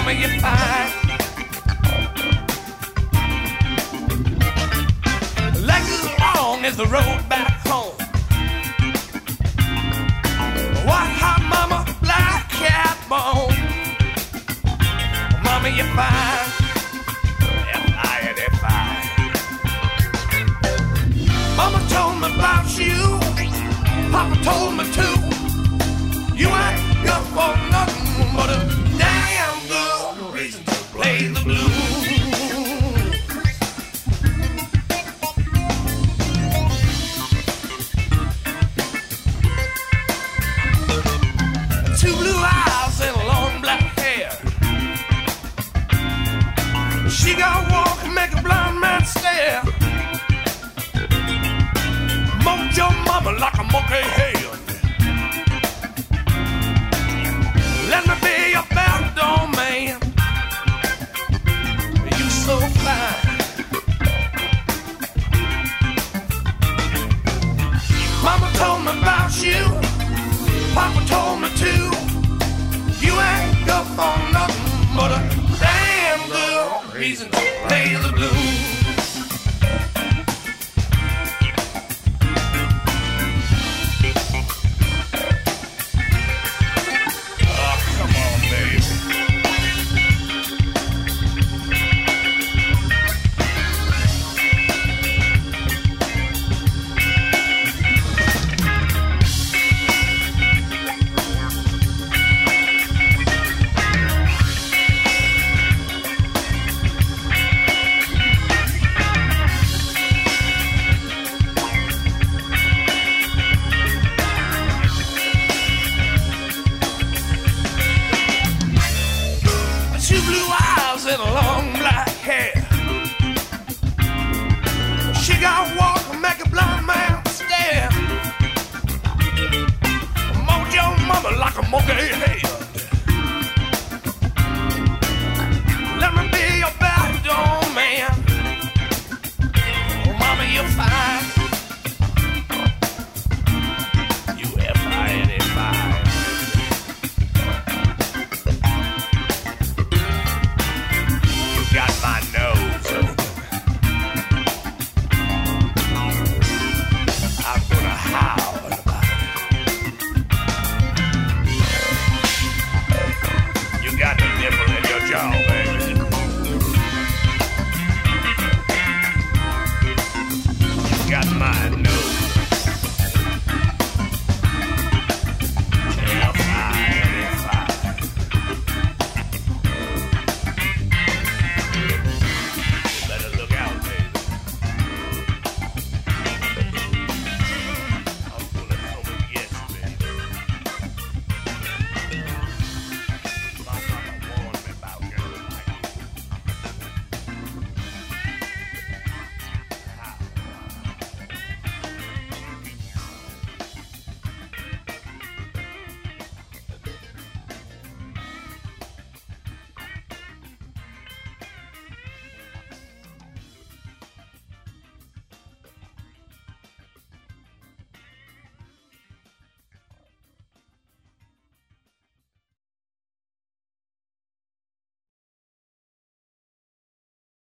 Mama, you're fine. Legs as long as the road back home. White hot mama, black cat bone. Mama, you're fine. F-I-N-F-I. Mama told me about you. Papa told me too. You ain't good for nothing but a damn good reason to play the blues. Two blue eyes and long black hair. She got walk and make a blind man stare. Monked your mama like a monkey head. Let me be your backdoor man. You so fine. Mama told me about you. Papa told me too. You ain't good for nothing but a damn good reason to play the blues. Two blue eyes and long black hair. She got walk and make a blind man stare. Mold your mama like a monkey head.